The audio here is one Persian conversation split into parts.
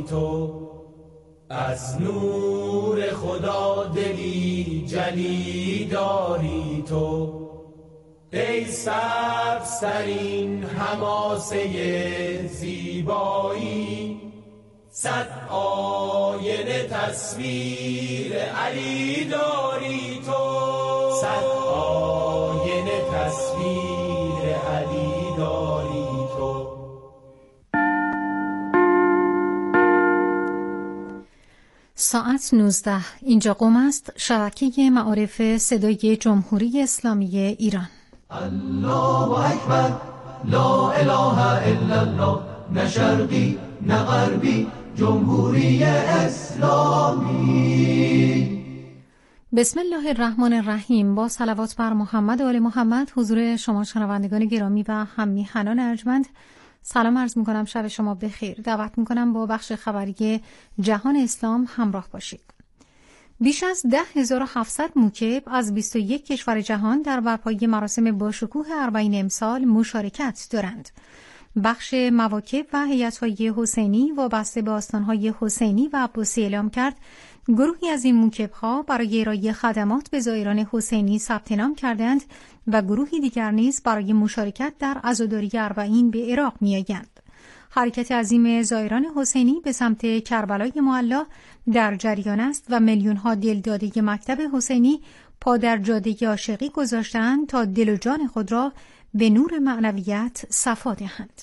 داری تو، از نور خدا دلی جلی داری تو. ای سبزترین حماسه زیبایی، صد آینه تصویر علی داری تو، صد آینه تصویر علی داری تو. ساعت 19 اینجا قم است، شبکه معارف صدای جمهوری اسلامی ایران. الله اکبر، لا اله الا الله، نه شرقی نه غربی، جمهوری اسلامی. بسم الله الرحمن الرحیم. با صلوات بر محمد و آل محمد حضور شما شنوندگان گرامی و هم میهنان ارجمند سلام عرض میکنم. شب شما بخیر. دعوت میکنم با بخش خبری جهان اسلام همراه باشید. بیش از 10,700 موکب از 21 کشور جهان در برپایی مراسم باشکوه اربعین امسال مشارکت دارند. بخش مواکب و هیئت‌های حسینی وابسته به آستان‌های حسینی و عباسی اعلام کرد گروهی از این موکب‌ها برای ارائه خدمات به زائران حسینی ثبت نام کردند و گروهی دیگر نیز برای مشارکت در عزاداری اربعین به عراق می‌آیند. حرکت عظیم زائران حسینی به سمت کربلای معلی در جریان است و میلیون‌ها دلداده مکتب حسینی پا در جاده عاشقی گذاشتند تا دل و جان خود را به نور معنویت صفا دهند.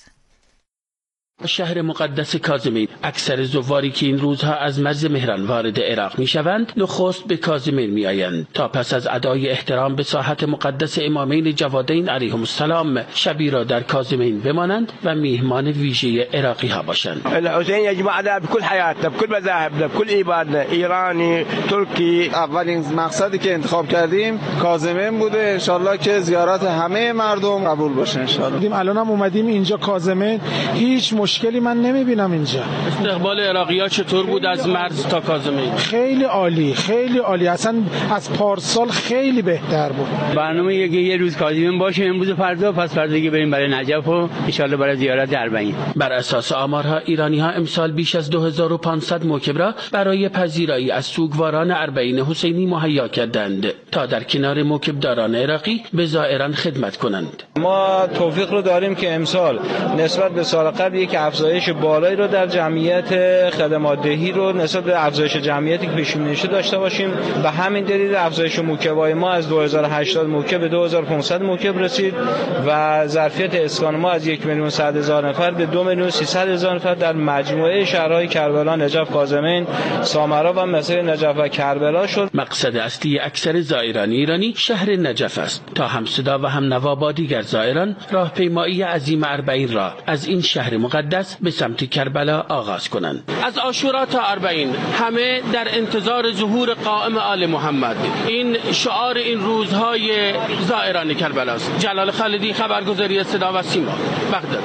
شهر مقدس کاظمین، اکثر زواری که این روزها از مرز مهران وارد عراق میشوند نخست به کاظمین میآیند تا پس از ادای احترام به ساحت مقدس امامین جوادین علیهم السلام شبی را در کاظمین بمانند و میهمان ویژه عراقی ها باشند. الحسین یجمعنا بكل حیاتنا بكل مذاهبنا بكل ایماننا، ایرانی، ترکی. اولین مقصدی که انتخاب کردیم کاظمین بوده، انشالله که زیارت همه مردم قبول باشه انشالله. الانم اومدیم اینجا کاظمین، هیچ مشکلی من نمیبینم اینجا. استقبال عراقی‌ها چطور بود از مرز تا کاظمین؟ خیلی عالی، خیلی عالی، اصلا از پارسال خیلی بهتر بود. برنامه یه روز کاظمین باشه، امروز و فردا، پس فردا دیگه بریم برای نجف و ان شاءالله برای زیارت اربعین. بر اساس آمارها ایرانی‌ها امسال بیش از 2500 موکب را برای پذیرایی از سوگواران اربعین حسینی مهیا کردند تا در کنار موکبداران عراقی به زائران خدمت کنند. ما توفیق رو داریم که امسال نسبت به سال قبل یک افزایش بالایی رو در جمعیت خدمات دهی رو نسبت به افزایش جمعیتی که پیش بینی شده داشته باشیم و همین دلیل افزایش موکبای ما از 2080 موکب به 2500 موکب رسید و ظرفیت اسکان ما از 1,100,000 نفر به 2,300,000 نفر در مجموعه شهرهای کربلا، نجف، کاظمین، سامرا و مصر نجف و کربلا شد. مقصد اصلی اکثر زائران ایرانی شهر نجف است تا همصدا و هم نوا با دیگر زائران راهپیمایی عظیم اربعین را از این شهر مقدس به سمت کربلا آغاز کنند. از عاشورا تا اربعین همه در انتظار ظهور قائم آل محمد. این شعار این روزهای زائران کربلا است. جلال خالدی، خبرگزاری صدا و سیما، بغداد.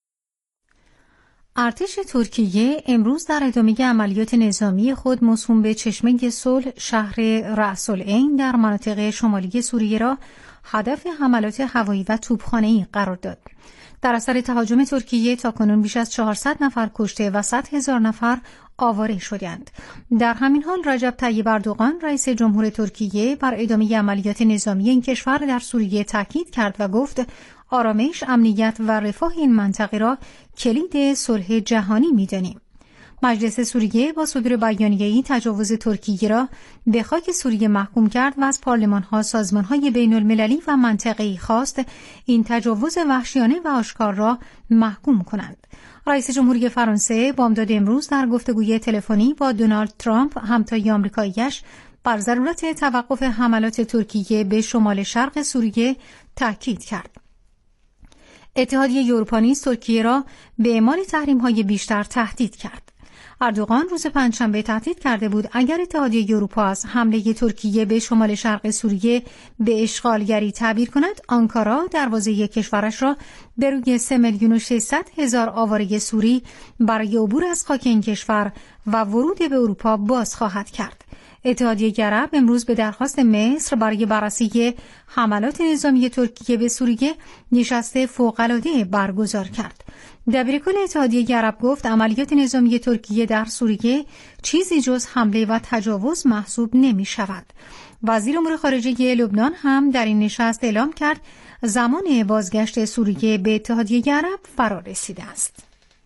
ارتش ترکیه امروز در ادامه عملیات نظامی خود موسوم به چشمه صلح شهر رأس العین در مناطق شمالی سوریه را هدف حملات هوایی و توپخانه‌ای قرار داد. در اثر تهاجم ترکیه تاکنون بیش از 400 نفر کشته و 100,000 نفر آواره شدند. در همین حال رجب طیب اردوغان رئیس جمهور ترکیه بر ادامه عملیات نظامی این کشور در سوریه تاکید کرد و گفت آرامش، امنیت و رفاه این منطقه را کلید صلح جهانی می‌دانیم. مجلس سوریه با صدور بیانیه‌ای تجاوز ترکیه را به خاک سوریه محکوم کرد و از پارلمان‌ها، سازمان‌های بین‌المللی و منطقه‌ای خواست این تجاوز وحشیانه و آشکار را محکوم کنند. رئیس جمهوری فرانسه بامداد امروز در گفتگوی تلفنی با دونالد ترامپ همتای آمریکایی‌اش بر ضرورت توقف حملات ترکیه به شمال شرق سوریه تاکید کرد. اتحادیه اروپا نیز ترکیه را به اعمال تحریم‌های بیشتر تهدید کرد. اردوغان روز پنجشنبه تهدید کرده بود اگر اتحادیه اروپا از حمله ترکیه به شمال شرق سوریه به اشغالگری تعبیر کند، آنکارا دروازه کشورش را به روی 3,600,000 آواره سوری برای عبور از خاک این کشور و ورود به اروپا باز خواهد کرد. اتحادیه عرب امروز به درخواست مصر برای بررسی حملات نظامی ترکیه به سوریه نشست فوق‌العاده برگزار کرد. دبیرکل اتحادیه عرب گفت عملیات نظامی ترکیه در سوریه چیزی جز حمله و تجاوز محسوب نمی شود. وزیر امور خارجه لبنان هم در این نشست اعلام کرد زمان بازگشت سوریه به اتحادیه عرب فرا رسیده است.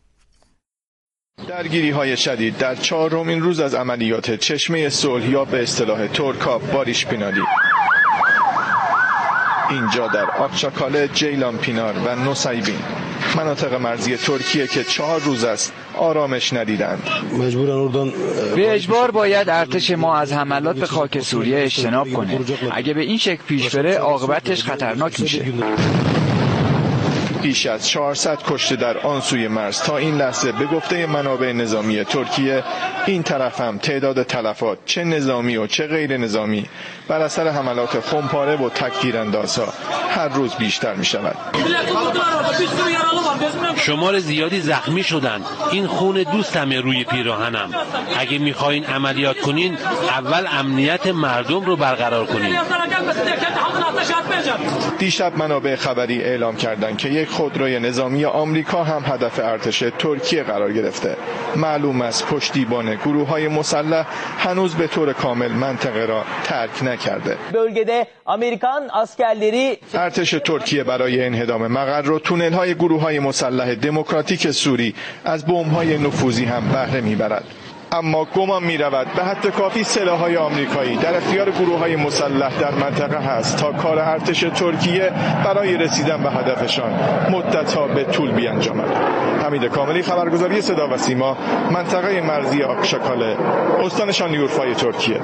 درگیری‌های شدید در 4مین روز از عملیات چشمه صلح یا به اصطلاح تورکا باریش پینالی. اینجا در آکچاکاله، جیلان پینار و نوسیبین، مناطق مرزی ترکیه که 4 روز است آرامش ندیدند. به اجبار باید ارتش ما از حملات به خاک سوریه اجتناب کنه. اگه به این شکل پیش بره عاقبتش خطرناک میشه. بیش از 400 کشته در آن سوی مرز. تا این لحظه به گفته منابع نظامی ترکیه این طرف هم تعداد تلفات چه نظامی و چه غیر نظامی بر اثر حملات خمپاره و تکتیراندازها هر روز بیشتر می شود. شمار زیادی زخمی شدند. این خون دوستمه روی پیراهنم. اگه میخواین عملیات کنین اول امنیت مردم رو برقرار کنین. دیشب منابع خبری اعلام کردند که یک خودروی نظامی آمریکا هم هدف ارتش ترکیه قرار گرفته. معلوم است پشتیبان گروه‌های مسلح هنوز به طور کامل منطقه را ترک نکرده. bölgede Amerikan askerleri ارتش ترکیه برای انهدام مقر و تونل‌های گروه‌های مسلح دموکراتیک سوری از بمب‌های نفوذی هم بهره می‌برد. اما گمان می‌رود به حد کافی سلاح‌های آمریکایی در اختیار گروه‌های مسلح در منطقه هست تا کار ارتش ترکیه برای رسیدن به هدفشان مدت‌ها به طول بیانجامد. حمید کاملی، خبرگزاری صدا و سیما، منطقه مرزی آکشاکاله، استان شانلیورفای ترکیه.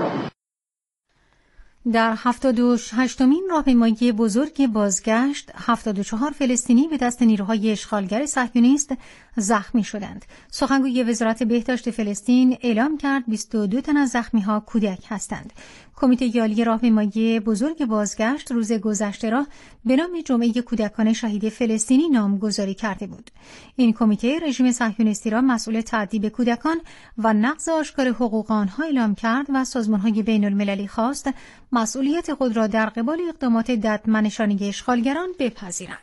در 78مین راهپیمایی بزرگ بازگشت 74 فلسطینی به دست نیروهای اشغالگر صهیونیست زخمی شدند. سخنگوی وزارت بهداشت فلسطین اعلام کرد 22 تن از زخمی‌ها کودک هستند. کمیته یالی راهپیمایی بزرگ بازگشت روز گذشته را به نام جمعه کودکان شهید فلسطینی نامگذاری کرده بود. این کمیته رژیم صهیونیستی را مسئول تأدیب کودکان و نقض آشکار حقوق آنها اعلام کرد و سازمان‌های بین‌المللی خواست مسئولیت خود را در قبال اقدامات ددمنشانی اشغالگران بپذیرند.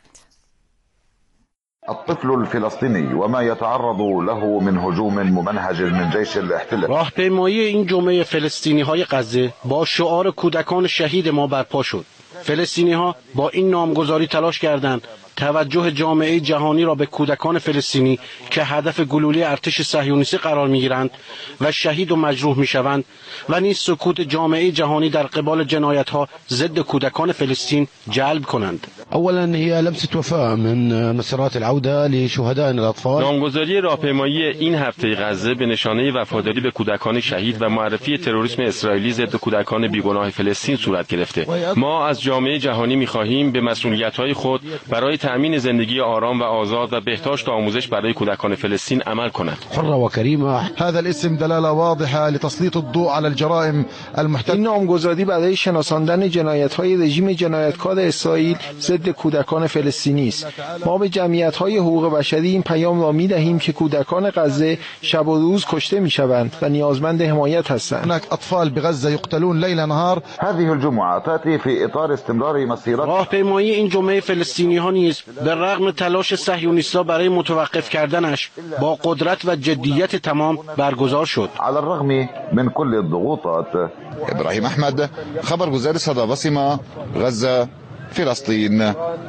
الطفل الفلسطيني وما يتعرض له من هجوم ممنهج من جيش الاحتلال. راهپیمایی این جمعه فلسطینی‌های غزه با شعار کودکان شهید ما برپا شد. فلسطینی‌ها با این نامگذاری تلاش کردند توجه جامعه جهانی را به کودکان فلسطینی که هدف گلوله ارتش صهیونیستی قرار می‌گیرند و شهید و مجروح می‌شوند و نیز سکوت جامعه جهانی در قبال جنایت‌ها ضد کودکان فلسطین جلب کنند. اولا هي لمسه وفاء من مسیرات العوده لشهداء الاطفال. نامگذاری راهپیمایی این هفته غزه به نشانه وفاداری به کودکان شهید و معرفی تروریسم اسرائیلی ضد کودکان بیگناه فلسطین صورت گرفته. ما از جامعه جهانی می‌خواهیم به مسئولیت‌های خود برای تأمین زندگی آرام و آزاد و بهداشت و آموزش برای کودکان فلسطین عمل کند. حر و کریمه. هذا الاسم دلاله واضحه لتسليط الضوء على الجرائم المحتمله. این نامگذاری برای شناساندن جنایت‌های رژیم جنایتکار اسرائیل ضد کودکان فلسطینی است. ما به جمعیت‌های حقوق بشری این پیام را می‌دهیم که کودکان غزه شب و روز کشته می‌شوند و نیازمند حمایت هستند. هناك اطفال بغزه يقتلون ليل نهار. هذه الجمعه تأتي في اطار استمرار مسيرات. راهپیمایی این جمعه فلسطینی‌ها نیز به رغم تلاش صهیونیست‌ها برای متوقف کردنش با قدرت و جدیت تمام برگزار شد. على الرغم من كل الضغوطات. ابراهیم احمد، خبرگزار صدا و سیما، غزه، فلسطین.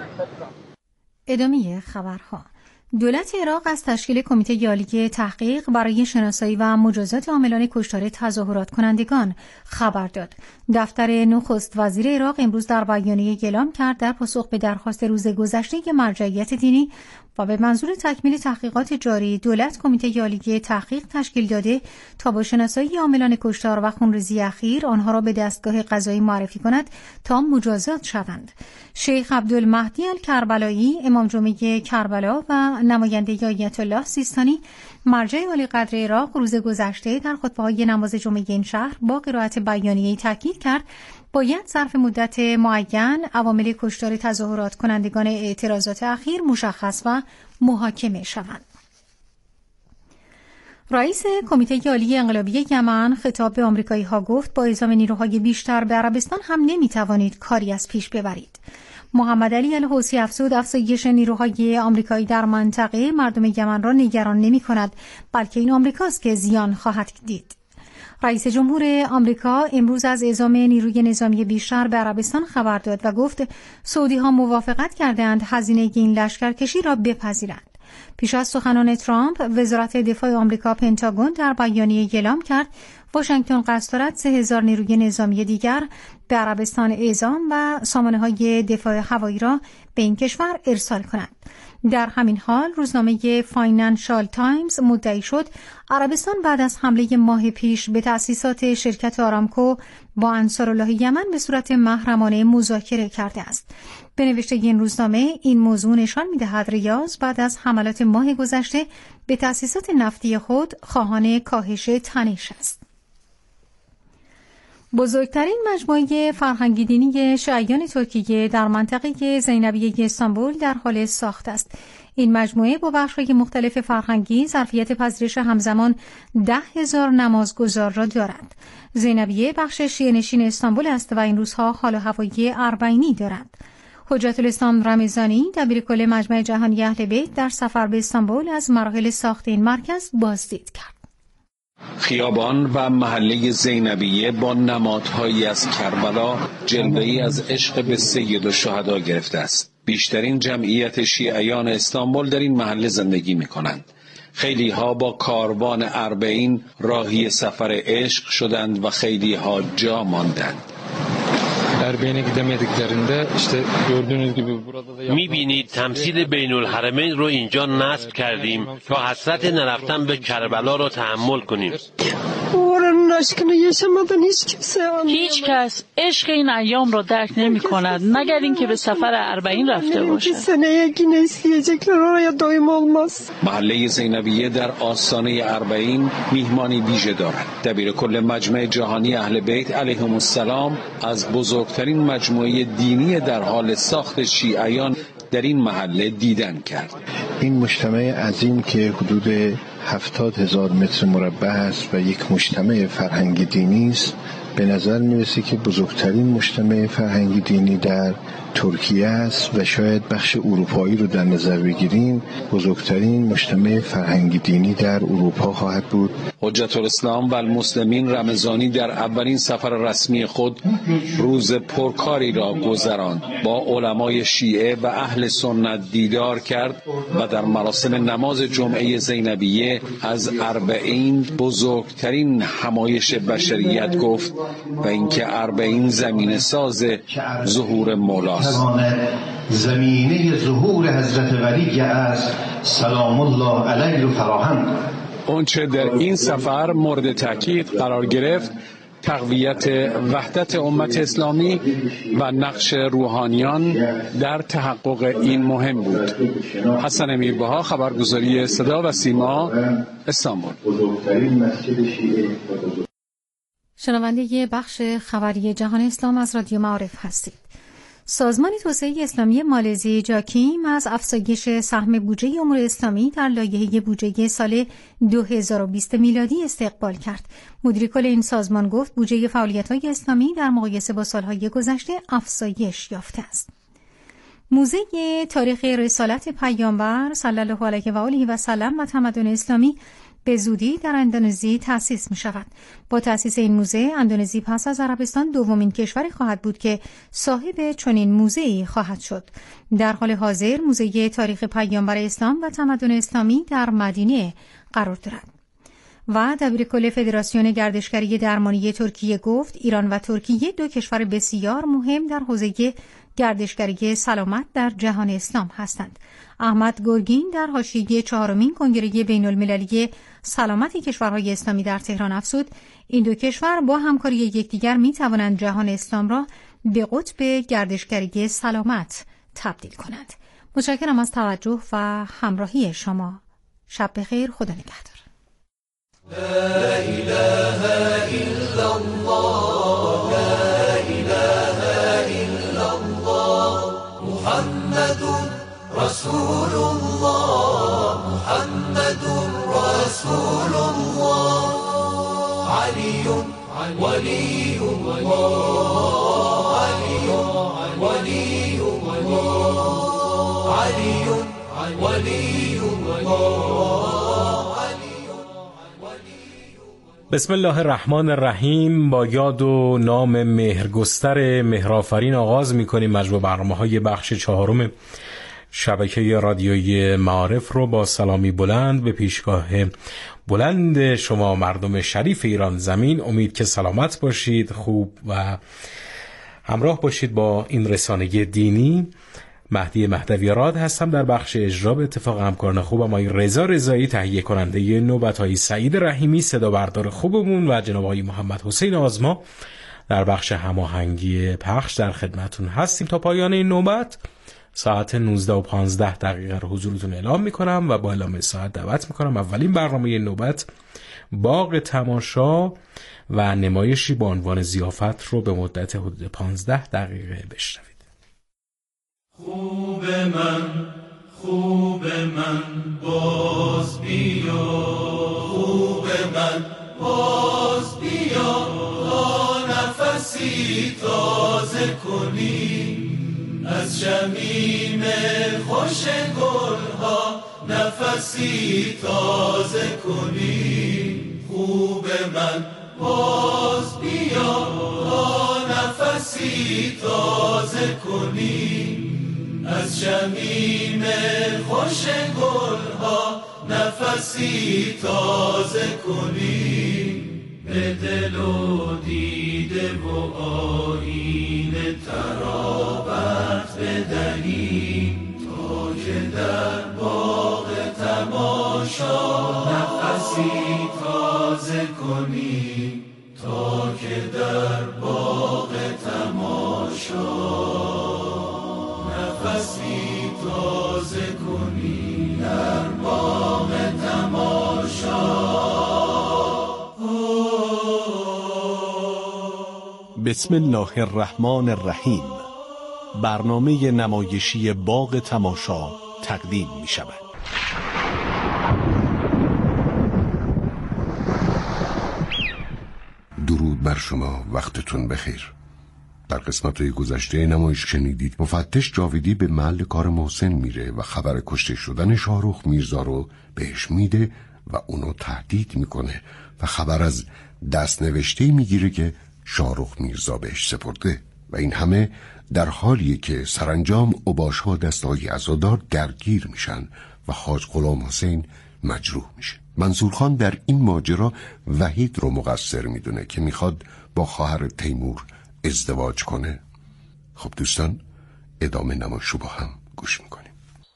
ادامه خبرها. دولت عراق از تشکیل کمیته یالی تحقیق برای شناسایی و مجازات عاملان کشتار تظاهرات کنندگان خبر داد. دفتر نخست وزیر عراق امروز در بیانیه اعلام کرد در پاسخ به درخواست روز گذشته مرجعیت دینی و به منظور تکمیل تحقیقات جاری دولت کمیته یالی تحقیق تشکیل داده تا با شناسایی عاملان کشتار و خونریزی اخیر آنها را به دستگاه قضایی معرفی کند تا مجازات شوند. شیخ عبدالمهدی الکربلایی امام جمعه کربلا و نماینده آیت الله سیستانی مرجع عالی قدر عراق روز گذشته در خطبه‌های نماز جمعه این شهر با قرائت بیانیه‌ای تاکید کرد باید ظرف مدت معین عوامل کشتار تظاهرات کنندگان اعتراضات اخیر مشخص و محاکمه شوند. رئیس کمیته عالی انقلابی یمن خطاب به آمریکایی‌ها گفت با اعزام نیروهای بیشتر به عربستان هم نمی‌توانید کاری از پیش ببرید. محمد علی الحوثی افزود افزایش نیروهای آمریکایی در منطقه مردم یمن را نگران نمی‌کند، بلکه این آمریکاست که زیان خواهد دید. رئیس جمهور آمریکا امروز از اعزام نیروی نظامی بیشتر به عربستان خبر داد و گفت سعودی‌ها موافقت کردند هزینه این لشکرکشی را بپذیرند. پیش از سخنان ترامپ، وزارت دفاع آمریکا پنتاگون در بیانیه اعلام کرد واشنگتن قصد دارد 3000 نیروی نظامی دیگر به عربستان اعزام و سامانه‌های دفاع هوایی را به این کشور ارسال کند. در همین حال روزنامه فاینانشال تایمز مدعی شد عربستان بعد از حمله ماه پیش به تأسیسات شرکت آرامکو با انصارالله یمن به صورت محرمانه مذاکره کرده است. به نوشته این روزنامه این موضوع نشان می‌دهد ریاض بعد از حملات ماه گذشته به تأسیسات نفتی خود خواهان کاهش تنش است. بزرگترین مجموعه فرهنگی دینی شیعیان ترکیه در منطقه زینبیه استانبول در حال ساخت است. این مجموعه با بخش‌های مختلف فرهنگی ظرفیت پذیرش همزمان 10,000 نمازگزار را دارد. زینبیه بخش شیعه‌نشین استانبول است و این روزها حال و هوای اربعینی دارد. حجت الاسلام رمضانی دبیرکل مجمع جهانی اهل بیت در سفر به استانبول از مراحل ساخت این مرکز بازدید کرد. خیابان و محله زینبیه با نمادهایی از کربلا جلوه‌ای از عشق به سید الشهدا گرفته است. بیشترین جمعیت شیعیان استانبول در این محله زندگی می‌کنند. خیلی ها با کاروان اربعین راهی سفر عشق شدند و خیلی ها جا ماندند. می‌بینید تمثیل بین الحرمین رو اینجا نصب کردیم تا حسرت نرفتن به کربلا رو تحمل کنیم. هیچ کس عشق این ایام را درک نمی کند مگر اینکه به سفر اربعین رفته باشد. محله زینبیه در آستانه اربعین میهمانی ویژه دارد. دبیرکل مجمع جهانی اهل بیت علیهم السلام از بزرگترین مجموعه دینی در حال ساخت شیعیان در این محله دیدن کرد. این مجتمع عظیم که حدود 70,000 متر مربع است و یک مجتمع فرهنگی دینی است، به نظر میرسه که بزرگترین مجتمع فرهنگی دینی در ترکیه است و شاید بخش اروپایی رو در نظر بگیریم بزرگترین مجتمع فرهنگی دینی در اروپا خواهد بود. حجت الاسلام و المسلمین رمضانی در اولین سفر رسمی خود روز پرکاری را گذراند. با علمای شیعه و اهل سنت دیدار کرد و در مراسم نماز جمعه زینبیه از اربعین بزرگترین همایش بشریت گفت و اینکه اربعین زمینه ساز ظهور مولاست. زمینه ظهور حضرت ولی است سلام الله علیه رو فراهم. اونچه در این سفر مورد تاکید قرار گرفت تقویت وحدت امت اسلامی و نقش روحانیان در تحقق این مهم بود. حسن امیربها، خبرگزاری صدا و سیما، استانبول. شنونده بخش خبری جهان اسلام از رادیو معارف هستید. سازمان توسعه اسلامی مالزی جاکیم از افزایش سهم بودجه امور اسلامی در لایحه بودجه سال 2020 میلادی استقبال کرد. مدیر کل این سازمان گفت بودجه فعالیت‌های اسلامی در مقایسه با سالهای گذشته افزایش یافته است. موزه تاریخ رسالت پیامبر صلی الله علیه و آله و سلم و تمدن اسلامی به زودی در اندونزی تأسیس می شود. با تأسیس این موزه، اندونزی پس از عربستان دومین کشوری خواهد بود که صاحب چنین موزه‌ای خواهد شد. در حال حاضر موزه تاریخ پیامبر اسلام و تمدن اسلامی در مدینه قرار دارد. و دبیرکل فدراسیون گردشگری درمانی ترکیه گفت ایران و ترکیه دو کشور بسیار مهم در حوزه گردشگری سلامت در جهان اسلام هستند. احمد گرگین در حاشیه 4مین کنگره بین المللی سلامت کشورهای اسلامی در تهران افزود این دو کشور با همکاری یکدیگر می توانند جهان اسلام را به قطب گردشگری سلامت تبدیل کنند. متشکرم از توجه و همراهی شما. شب بخیر، خدا نگهدار. لا إله إلا الله لا إله إلا الله محمد رسول الله محمد رسول الله علي ولي الله علي ولي الله علي ولي الله. بسم الله الرحمن الرحیم. با یاد و نام مهرگستر مهرآفرین آغاز می‌کنیم مجموع برنامه‌های بخش چهارم شبکه رادیویی معارف رو با سلامی بلند به پیشگاه بلند شما مردم شریف ایران زمین. امید که سلامت باشید، خوب و همراه باشید با این رسانه دینی. مهدی مهدوی‌راد هستم. در بخش اجرا به اتفاق همکاران خوبم آقای رضا رضایی، تهیه کننده نوبت‌های سعید رحیمی، صدا بردار خوبمون و جناب آقای محمد حسین آزما در بخش هماهنگی پخش در خدمتون هستیم تا پایان این نوبت. ساعت 19:15 رو حضورتون اعلام میکنم و با اعلام ساعت دعوت میکنم اولین برنامه نوبت باغ تماشا و نمایشی با عنوان ضیافت رو به مدت حدود 15 دقیقه بشنوید. خوب من باز بیا، خوب من باز بیا، تا نفسی تازه کنی از شمیم خوش گلها، نفسی تازه کنی. خوب من باز بیا، تا نفسی تازه کنی از شمیم خوش گلها، نفسی تازه کنی. به دل و دیده و آیینه ترابت بدهیم تا که در باغ تماشا نفسی تازه کنیم، تا که در باغ تماشا نفسی تازه کنی، در باغ تماشا. بسم الله الرحمن الرحیم. برنامه نمایشی باغ تماشا تقدیم می شود. درود بر شما، وقتتون بخیر. در قسمت‌های گذشته نمایش شنیدید مفتش جاویدی به محل کار محسن میره و خبر کشته شدن شاهرخ میرزا رو بهش میده و اونو تهدید میکنه و خبر از دست نوشته میگیره که شاهرخ میرزا بهش سپرده و این همه در حالیه که سرانجام اوباش‌ها و دسته‌های عزادار درگیر میشن و حاج غلام حسین مجروح میشه. منصور خان در این ماجرا وحید رو مقصر میدونه که میخواد با خواهر تیمور ازدواج کنه. خب دوستان، ادامه نمایش رو با هم گوش میکنیم.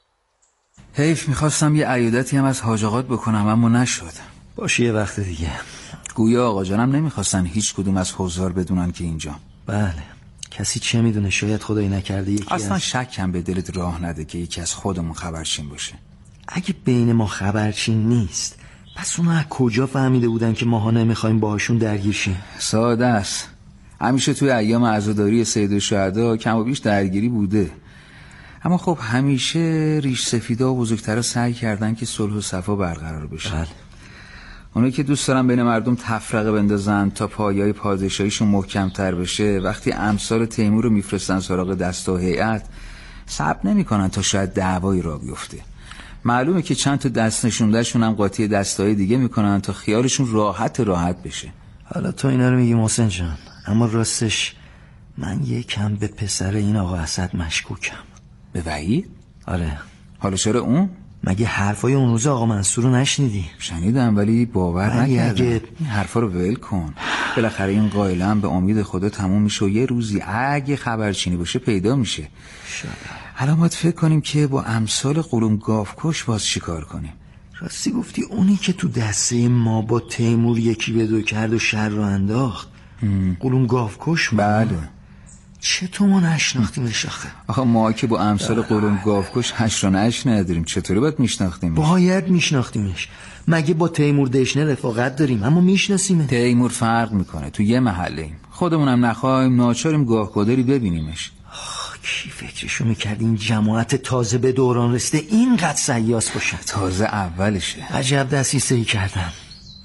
حیف، میخواستم یه عیادتی هم از حاج آقات بکنم اما نشد. باشه یه وقت دیگه. گویا آقا جانم نمیخواستن هیچ کدوم از حضار بدونن که اینجا. بله، کسی چه میدونه، شاید خدایی نکرده یکی اصلا شکم به دلت راه نده که یکی از خودمون خبرچین باشه. اگه بین ما خبرچین نیست، پس اونا از کجا فهمیده بودن که ماها نمیخوایم باهاشون درگیر شیم؟ ساده است. همیشه توی ایام عزاداری سید الشهدا کم و بیش درگیری بوده، اما خب همیشه ریش سفیدا و بزرگترها سعی کردن که صلح و صفا برقرار بشه. بله. اونایی که دوست دارن بین مردم تفرقه بندازن تا پایه‌های پادشاهیشون محکم‌تر بشه، وقتی امثال تیمور رو میفرستن سراغ دست و هیئت، صبر نمی‌کنن تا شاید دعوایی راه بیفته. معلومه که چند تا دست نشوندهشون هم قاطی دستای دیگه میکنن تا خیالشون راحت بشه. حالا تو اینا رو میگی محسن جان، اما راستش من یکم به پسر این آقا اسد مشکوکم. به وحید؟ آره. حالا چرا اون؟ مگه حرفای اون روز آقا منصور رو نشنیدی؟ شنیدم ولی باور نکردم. این حرفا رو ول کن. بالاخره این قائله هم به امید خدا تموم میشه و یه روزی اگه خبرچینی باشه پیدا میشه. الان باید فکر کنیم که با امثال قلوم گاوکش باز چیکار کنیم. راستی گفتی اونی که تو دسته ما با تیمور یکی به دو کرد و شر رو انداخت قلوم گاوکش؟ بله. چطور ما نشناختیمش آخه؟ آخه ما که با امثال قلوم گاوکش هش رو نش نداریم، چطوری باید میشناختیمش؟ باید میشناختیمش. مگه با تیمور دشنه رفاقت داریم اما میشناسیمه؟ تیمور فرق میکنه، تو یه محله‌ایم، خودمونم نخوایم ناچاریم گاه گداری ببینیمش. کی فکرشو میکرد این جماعت تازه به دوران رسیده اینقدر سیاس باشه؟ تازه اولشه. عجب دسیسه‌ای کردم.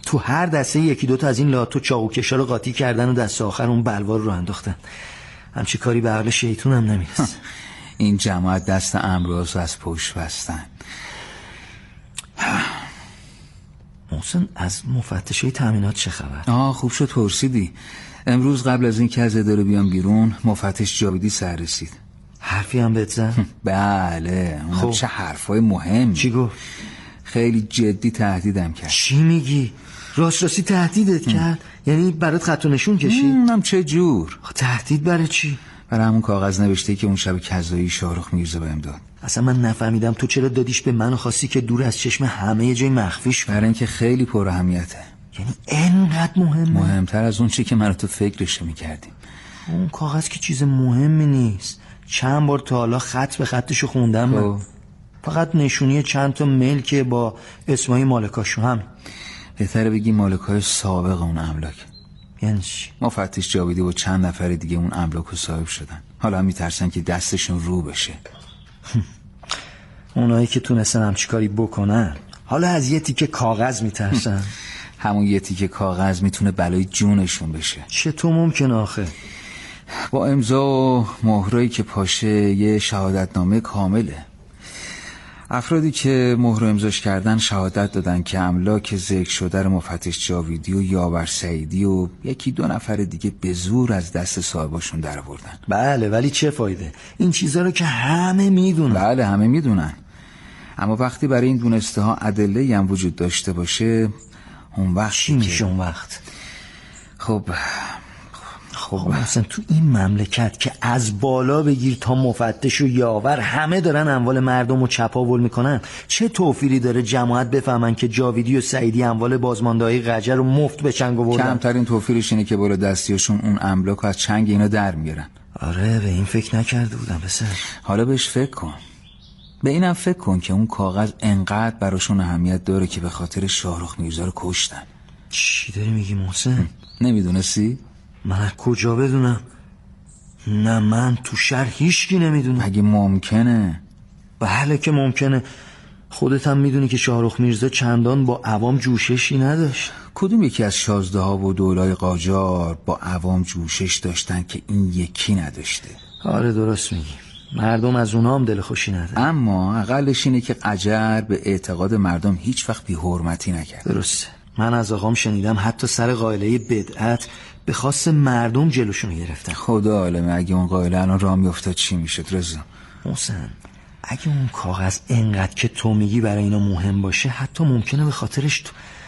تو هر دسته یکی دوتا از این لاتو چاقوکشا رو قاطی کردن و دست آخر اون بلوار رو انداختن. همچی کاری به عقل شیطون هم نمیرسه. این جماعت دست امراض از پشت بستن. محسن از مفتشای تامینات چه خبر؟ خوب شد پرسیدی. امروز قبل از این که از اداره بیام بیرون مفتش جاویدی سر رسید. حرفی هم بهت زد؟ بله. خب چه حرفای مهم. چی گفت؟ خیلی جدی تهدیدم کرد. چی میگی؟ راستی تهدیدت کرد؟ یعنی برات خط و نشون کشید؟ هم چه جور؟ تهدید برای چی؟ برای همون کاغذ نوشته که اون شب کذایی شاهرخ میرزا بهم داد. اصلا من نفهمیدم تو چرا دادیش به من و خواستی که دور از چشم همه جای مخفیش؟ برای اینکه خیلی پر اهمیته. یعنی اینقدر مهمه؟ مهمتر از اون چی که من و تو فکرش میکردیم. اون کاغذ که چیز مهمی نیست. چند بار تا حالا خط به خطشو خوندم من. فقط نشونی چند تا ملک با اسمای مالکاشو هم. بهتره بگی مالکای سابق اون املاک. یعنی چی؟ مفتش جاویدی و چند نفر دیگه اون املاکو صاحب شدن. حالا هم میترسن که دستشون رو بشه. اونایی که تونستن همچی کاری بکنن حالا از یه تیکه کاغذ میترسن. همون یه تیکه کاغذ میتونه بلای جونشون بشه. چطور ممکن آخه؟ با امضا و مهرایی که پاشه یه شهادتنامه کامله. افرادی که مهر و امضاش کردن شهادت دادن که املاک ذکر شده رو مفتش جاویدی و یاور سعیدی و یکی دو نفر دیگه به زور از دست صاحباشون در آوردن. بله، ولی چه فایده؟ این چیزا رو که همه میدونن. بله همه میدونن، اما وقتی برای این دونسته ها ادله‌ای هم وجود داشته باشه اون وقت چی میشه اون وقت؟ خب مثلا تو این مملکت که از بالا بگیر تا مفتش و یاور همه دارن اموال مردم رو چپاول میکنن، چه توفیری داره جماعت بفهمن که جاویدی و سعیدی اموال بازمانده‌های قجر رو مفت به چنگ آوردن؟ کمترین توفیرش اینه که بالا دستیاشون اون املاک از چنگ اینا در میارن. آره به این فکر نکرده بودم پسر. حالا بهش فکر کن. به اینم فکر کن که اون کاغذ انقدر براشون اهمیت داره که به خاطر شاهرخ میرزا رو کشتن. چی داری میگی محسن؟ نمیدونستی؟ من از کجا بدونم؟ نه من تو شهر هیچکی نمیدونه. اگه ممکنه؟ بله که ممکنه. خودت هم میدونی که شاهرخ میرزا چندان با عوام جوششی نداشت. کدوم یکی از شازده ها و دولای قاجار با عوام جوشش داشتن که این یکی نداشته؟ آره درست میگی، مردم از اونها هم دل خوشی نداره. اما اقلش اینه که قجر به اعتقاد مردم هیچ وقت بی حرمتی نکرد. درسته. من از آقام شنیدم حتی سر قائله بدعت به خواست مردم جلوشون گرفتن. خدا عالمه اگه اون قائله الان راه میافتاد چی میشد رضا؟ محسن اگه اون کاغذ انقدر که تو میگی برای اینا مهم باشه، حتی ممکنه به خاطرش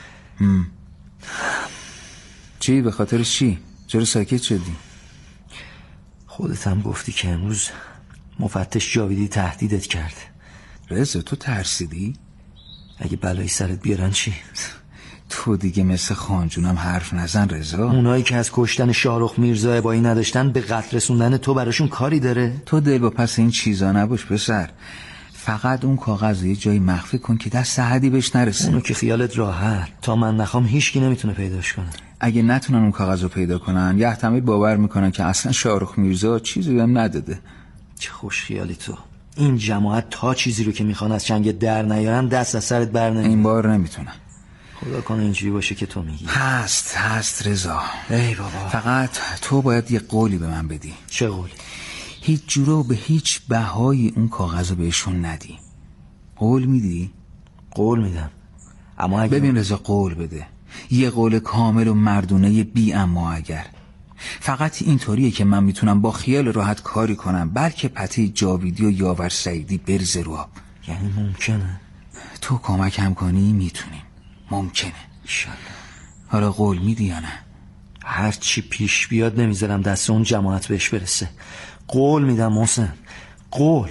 چی؟ به خاطرش چی؟ چرا ساکت شدی؟ خودت هم گفتی که امروز مفتش جاویدی تهدیدت کرد. رضا تو ترسیدی؟ اگه بلایی سرت بیارن چی؟ تو دیگه مثل خانجونم حرف نزن رضا. اونایی که از کشتن شاهرخ میرزا ابایی نداشتن به قتل رسوندن تو براشون کاری داره؟ تو دل با پس این چیزا نباش پسر. فقط اون کاغذ یه جایی مخفی کن که دست احدی بهش نرسه. اونو که خیالت راحت، تا من نخوام هیچکی نمیتونه پیداش کنه. اگه نتونن اون کاغذ رو پیدا کنن یه احتمال باور میکنن که اصلا شاهرخ میرزا چیزی بهم نداده. چه خوش خیالی تو. این جماعت تا چیزی رو که میخوان از چنگ در نیارن دست از سرت بر نمیاد. این بار نمیتونن. خدا کنه اینجوری باشه که تو میگی. هست رضا. ای بابا. فقط تو باید یه قولی به من بدی. چه قولی؟ هیچ جورا به هیچ بهایی اون کاغذ رو بهشون ندی. قول میدی؟ قول میدم. اما اگه ببین رضا قول بده. یه قول کامل و مردونه بی اما اگر. فقط اینطوریه که من میتونم با خیال راحت کاری کنم بلکه پته جاویدی و یاور سعیدی برزه رو آب. یعنی ممکنه تو کمکم کنی میتونیم. ممکنه انشالله. حالا قول میدی یا نه؟ هر چی پیش بیاد نمیذارم دست اون جماعت بهش برسه. قول میدم محسن، قول.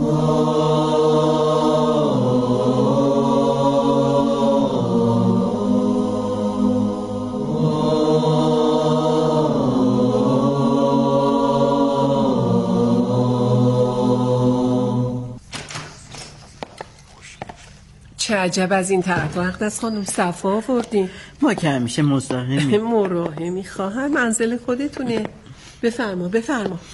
چه عجب از این طرف وقت از خانم صفا آوردین. ما که همیشه مزاحمی. مراهمی خواهر، منزل خودتونه. بفرما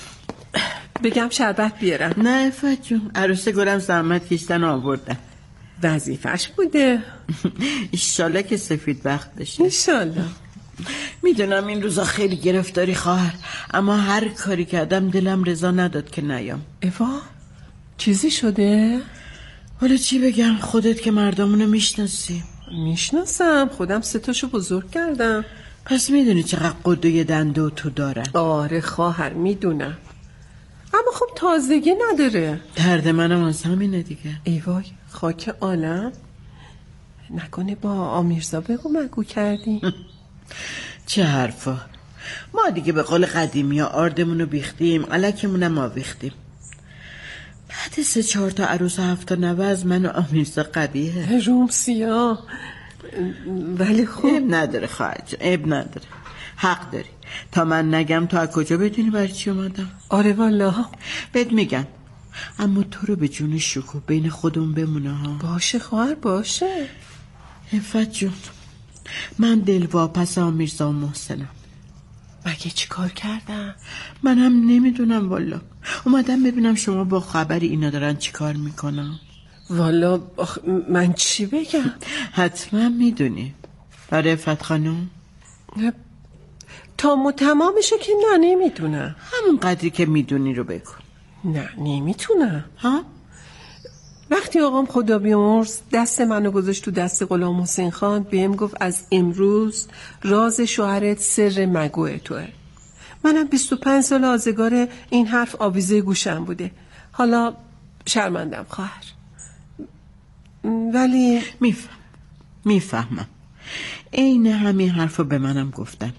بگم شربت بیارم. نه افت جون، عروس گلم زحمت کشتن آوردن. وظیفش بوده. ایشالله که سفید بخت بشه. ایشالله. میدونم این روزا خیلی گرفتاری خواهر، اما هر کاری کردم دلم رضا نداد که نیام. ایوا چیزی شده؟ حالا چی بگم، خودت که مردمونو میشناسی. میشناسم، خودم 3 تاشو بزرگ کردم. پس میدونی چقدر قدوی دنده و تو دارن. آره خواهر میدونم، اما خب تازگی نداره. درد منم از همینه دیگه. ای وای خاک عالم، نکنه با آمیرزا بگو مگو کردی؟ چه حرفا، ما دیگه به قول قدیمی ها آردمونو بیختیم، علکمونم آویختیم. بعد 3-4 تا عروس 7 تا نوه از من و آمیرزا قبیه. روم سیاه. ولی خب عیب نداره خواهر جان، عیب نداره، حق داری. تا من نگم تو از کجا بدونی برای چی اومدم؟ آره والا بهت میگم، اما تو رو به جون شکوه بین خودمون بمونه ها. باشه خواهر باشه. عفت جون، من دلواپس آمیرزا و محسنم. مگه چی کار کردم؟ منم نمیدونم والا، اومدم ببینم شما با خبری اینا دارن چی کار میکنن. والا من چی بگم؟ حتما میدونی. آره عفت خانم؟ تا تمامشه که نه نمیدونم. همون قدری که میدونی رو بگو. نه نمیتونم. ها؟ وقتی آقام خدا بیامرز دست منو گذاشت تو دست غلام حسین خان، بهم گفت از امروز راز شوهرت سر مگو توه. منم 25 سال آزگار این حرف آویزه گوشم بوده. حالا شرمندم خواهر، ولی میفهمم. عین همین حرفو به منم گفتن.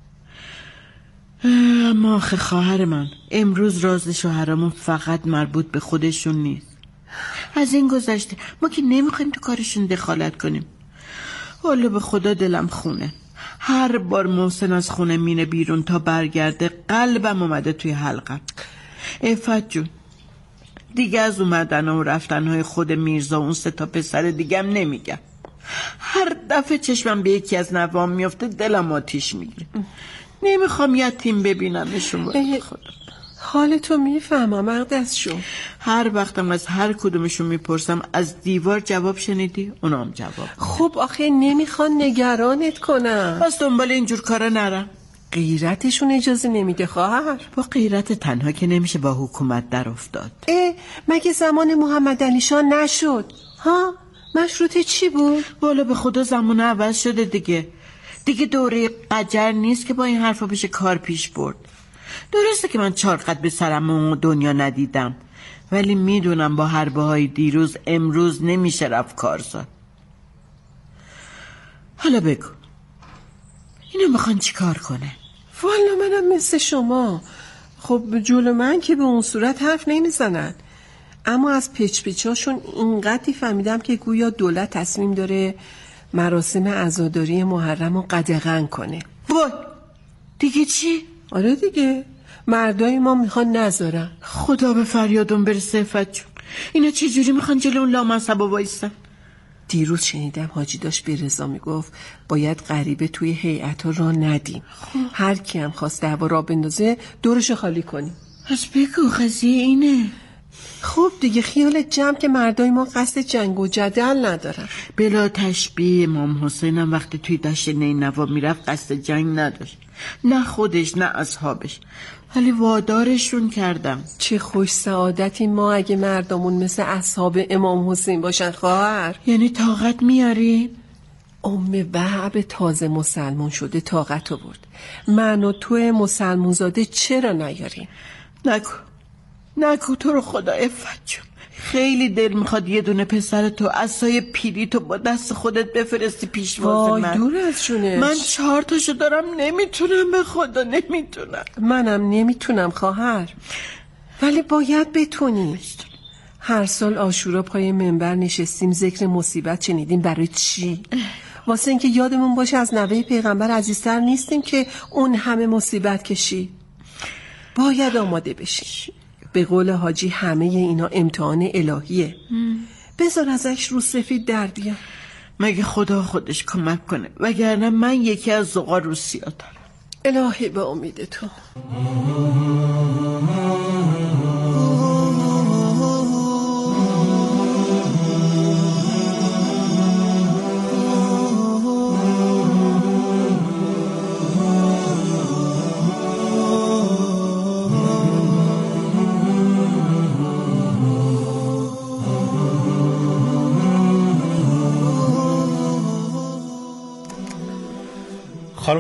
اما آخه خواهر من، امروز راز شوهرمون فقط مربوط به خودشون نیست. از این گذشته ما که نمیخوایم تو کارشون دخالت کنیم. والا به خدا دلم خونه. هر بار محسن از خونه مینه بیرون تا برگرده قلبم اومده توی حلقم. عفت جون، دیگه از اومدن و رفتنهای خود میرزا و اون 3 تا پسر دیگم نمیگم. هر دفعه چشمم به یکی از نوام میفته دلم آتیش میگیره. نمیخوام یتیم ببینمشون. خدا حالتو میفهمم مقدس شو. هر وقتم از هر کدومشون میپرسم از دیوار جواب شنیدی؟ اونام جواب. خب آخه نمیخوان نگرانت کنم. پس دنبال اینجور کارا نرم. غیرتشون اجازه نمیده خواهر. با غیرت تنها که نمیشه با حکومت در افتاد. مگه زمان محمد علی شاه نشد؟ ها؟ مشروطه چی بود؟ والا به خدا زمان عوض شده دیگه دوره قجر نیست که با این حرفا بشه کار پیش برد. درسته که من 4 قد به سرم و دنیا ندیدم، ولی میدونم با حربه های دیروز امروز نمیشه رفت کارزار. حالا بگو اینا میخوان چی کار کنه؟ والا منم مثل شما. خب جلو من که به اون صورت حرف نمیزنن، اما از پیچ‌هاشون اینقدری فهمیدم که گویا دولت تصمیم داره مراسم عزاداری محرم رو قدغن کنه. وای دیگه چی؟ آره دیگه، مردای ما میخوان نذارن. خدا به فریادون برسه. عفت جون، اینا چه جوری میخوان جلو اون لامصبا وایسن؟ دیروز شنیدم حاجی داشت به رضا میگفت باید غریبه توی هیئت‌ها را ندیم. هر کی هم خواست دعوا را بندازه دورش خالی کنیم. پس بگو قضیه اینه. خب دیگه خیالت جمع که مردای ما قصد جنگ و جدل ندارن. بلا تشبیه امام حسینم وقتی توی دشت نینوا میرفت قصد جنگ نداشت، نه خودش نه اصحابش، ولی وادارشون کردم. چه خوش سعادتی ما اگه مردمون مثل اصحاب امام حسین باشن خواهر. یعنی طاقت میاری؟ وهب تازه مسلمون شده طاقت آورد، من و تو مسلمون زاده چرا نیاریم؟ نکو تو رو خدا. عفت جون، خیلی دل میخواد یه دونه پسر تو عصای پیری تو با دست خودت بفرستی پیشواز من. دور از جونش. من 4 تاشو دارم، نمیتونم، به خدا نمیتونم. منم نمیتونم خواهر، ولی باید بتونی. هر سال عاشورا پای منبر نشستیم ذکر مصیبت شنیدیم. برای چی؟ واسه اینکه یادمون باشه از نوه پیغمبر عزیزتر نیستیم که اون همه مصیبت کشی. باید آماده بشی. به قول حاجی همه اینا امتحان الهیه. بذار ازش رو سفید در بیان. مگه خدا خودش کمک کنه، وگرنه من یکی از زغال روسیا دارم. الهی به امید تو.